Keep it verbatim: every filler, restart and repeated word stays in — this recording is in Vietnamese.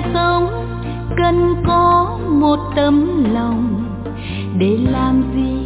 đời sống cần có một tấm lòng, để làm gì